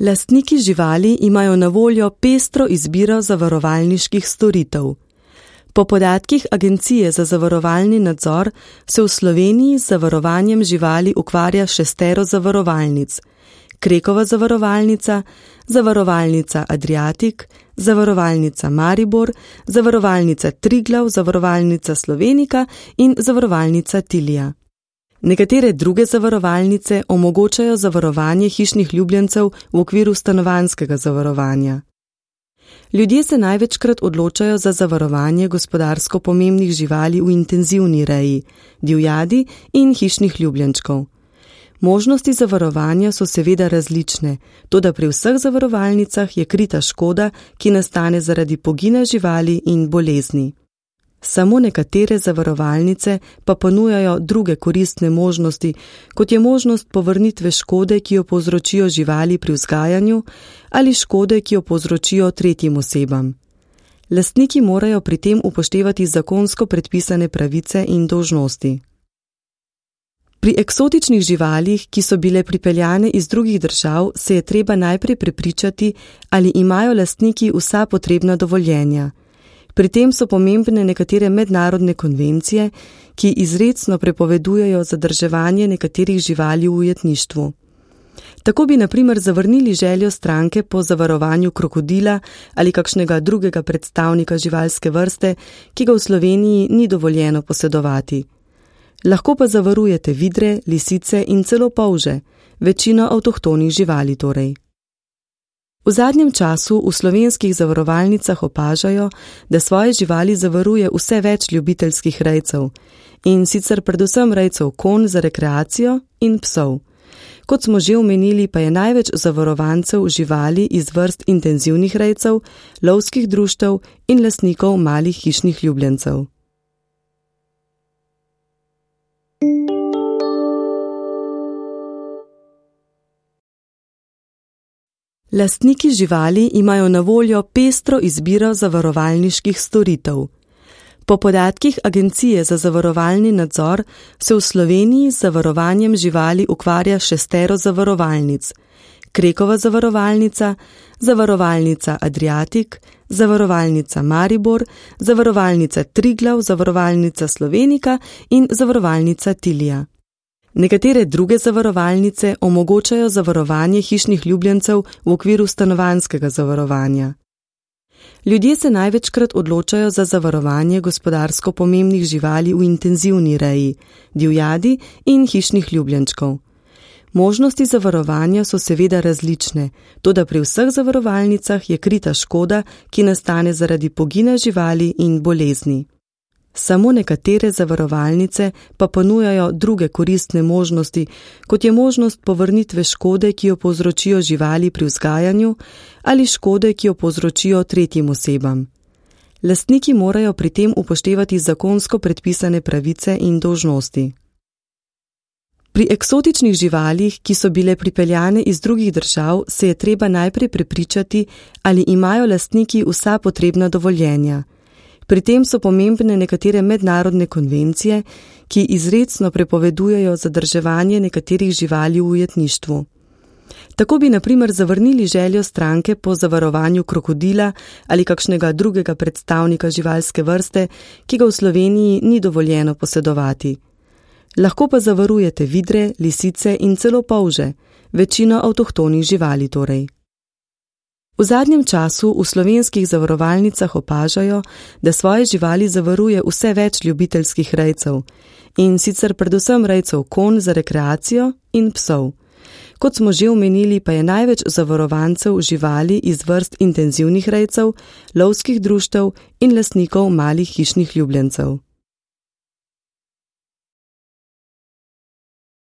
Lastniki živali imajo na voljo pestro izbiro zavarovalniških storitev. Po podatkih Agencije za zavarovalni nadzor se v Sloveniji z zavarovanjem živali ukvarja 6 zavarovalnic: Krekova zavarovalnica, zavarovalnica Adriatic, zavarovalnica Maribor, zavarovalnica Triglav, zavarovalnica Slovenika in zavarovalnica Tilija. Nekatere druge zavarovalnice omogočajo zavarovanje hišnih ljubljencev v okviru stanovanjskega zavarovanja. Ljudje se največkrat odločajo za zavarovanje gospodarsko pomembnih živali v intenzivni reji, divjadi in hišnih ljubljenčkov. Možnosti zavarovanja so seveda različne, toda pri vseh zavarovalnicah je krita škoda, ki nastane zaradi pogina živali in bolezni. Samo nekatere zavarovalnice pa ponujajo druge koristne možnosti, kot je možnost povrnitve škode, ki jo povzročijo živali pri vzgajanju, ali škode, ki jo povzročijo tretjim osebam. Lastniki morajo pri tem upoštevati zakonsko predpisane pravice in dolžnosti. Pri eksotičnih živalih, ki so bile pripeljane iz drugih držav, se je treba najprej prepričati, ali imajo lastniki vsa potrebna dovoljenja. Pri tem so pomembne nekatere mednarodne konvencije, ki izrecno prepovedujejo zadrževanje nekaterih živali v ujetništvu. Tako bi na primer zavrnili željo stranke po zavarovanju krokodila ali kakšnega drugega predstavnika živalske vrste, ki ga v Sloveniji ni dovoljeno posedovati. Lahko pa zavarujete vidre, lisice in celo polže, večino avtohtonih živali torej. V zadnjem času v slovenskih zavarovalnicah opažajo, da svoje živali zavaruje vse več ljubiteljskih rejcev, in sicer predvsem rejcev konj za rekreacijo in psov. Kot smo že omenili, pa je največ zavarovancev živali iz vrst intenzivnih rejcev, lovskih društev in lastnikov malih hišnih ljubljencev. Lastniki živali imajo na voljo pestro izbiro zavarovalniških storitev. Po podatkih Agencije za zavarovalni nadzor se v Sloveniji z zavarovanjem živali ukvarja 6 zavarovalnic: Krekova zavarovalnica, zavarovalnica Adriatic, zavarovalnica Maribor, zavarovalnica Triglav, zavarovalnica Slovenika in zavarovalnica Tilija. Nekatere druge zavarovalnice omogočajo zavarovanje hišnih ljubljencev v okviru stanovanjskega zavarovanja. Ljudje se največkrat odločajo za zavarovanje gospodarsko pomembnih živali v intenzivni reji, divjadi in hišnih ljubljenčkov. Možnosti zavarovanja so seveda različne, toda pri vseh zavarovalnicah je krita škoda, ki nastane zaradi pogina živali in bolezni. Samo nekatere zavarovalnice pa ponujajo druge koristne možnosti, kot je možnost povrnitve škode, ki jo povzročijo živali pri vzgajanju, ali škode, ki jo povzročijo tretjim osebam. Lastniki morajo pri tem upoštevati zakonsko predpisane pravice in dolžnosti. Pri eksotičnih živalih, ki so bile pripeljane iz drugih držav, se je treba najprej prepričati, ali imajo lastniki vsa potrebna dovoljenja. Pri tem so pomembne nekatere mednarodne konvencije, ki izrecno prepovedujejo zadrževanje nekaterih živali v ujetništvu. Tako bi na primer zavrnili željo stranke po zavarovanju krokodila ali kakšnega drugega predstavnika živalske vrste, ki ga v Sloveniji ni dovoljeno posedovati. Lahko pa zavarujete vidre, lisice in celo polže, večino avtohtonih živali torej. V zadnjem času v slovenskih zavarovalnicah opažajo, da svoje živali zavaruje vse več ljubiteljskih rejcev, in sicer predvsem rejcev konj za rekreacijo in psov. Kot smo že omenili, pa je največ zavarovancev živali iz vrst intenzivnih rejcev, lovskih društev in lastnikov malih hišnih ljubljencev.